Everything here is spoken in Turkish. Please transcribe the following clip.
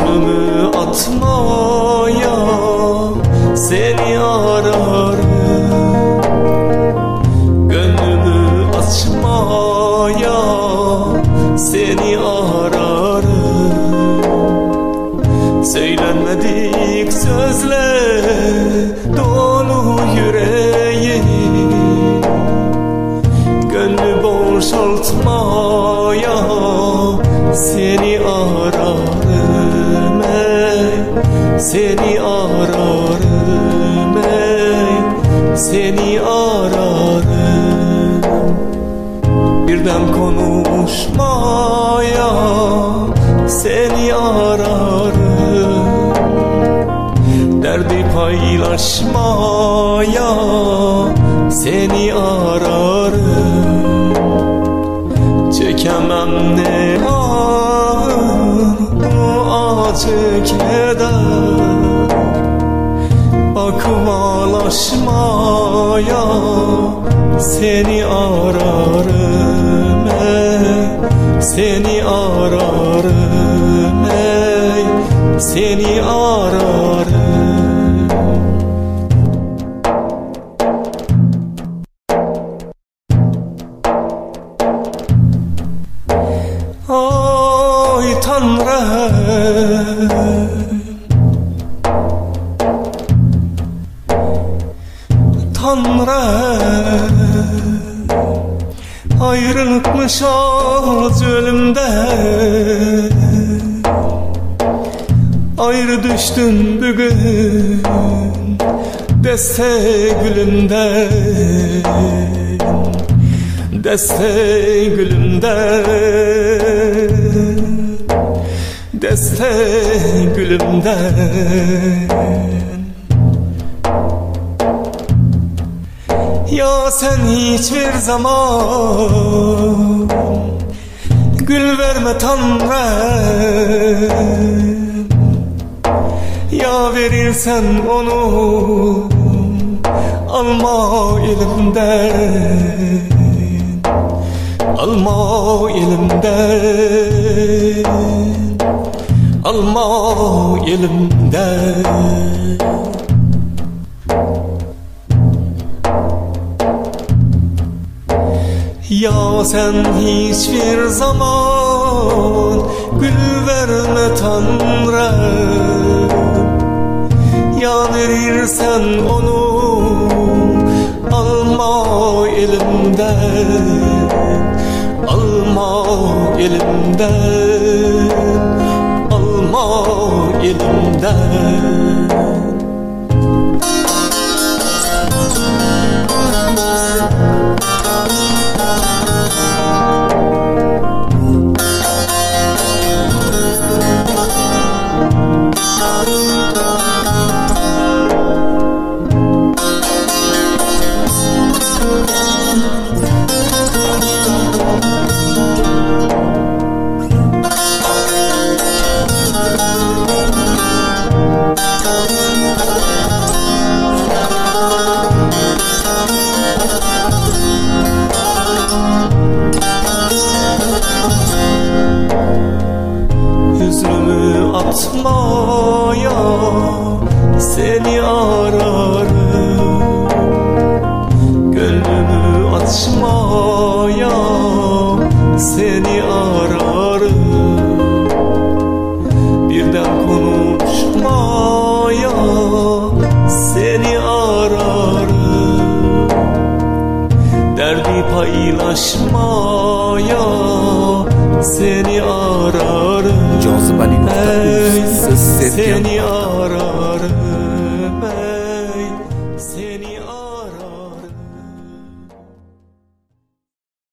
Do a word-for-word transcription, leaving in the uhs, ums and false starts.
Hüznümü atmaya seni ararım, gönlümü açmaya seni ararım. Söylenmedik sözle dolu yüreğim, gönlü boşaltmaya seni ararım ey, seni ararım ey, seni ararım. Birden konuşmaya seni ararım, derdi paylaşmaya seni ararım. Çekemem ne ağır bu acı keder, bakıp ağlaşmaya seni ararım ey, seni ararım ey, seni ararım. Ay Tanrım, Tanrım, ayrılıkmış acı ölümden, ayrı düştüm bugün deste gülümden, deste gülümden, deste gülümden. Ya sen hiçbir zaman gül verme Tanrım, ya verirsen onu alma elimden, alma elimden, alma elimden. Ya sen hiçbir zaman gül verme Tanrım, ya verirsen onu alma elimden, alma elimden, alma elimden. Hüznümü atmaya seni ararım, gönlümü açmaya seni ararım. Birden konuşmaya seni ararım, derdi paylaşmaya seni ararım ey, seni ararım ey.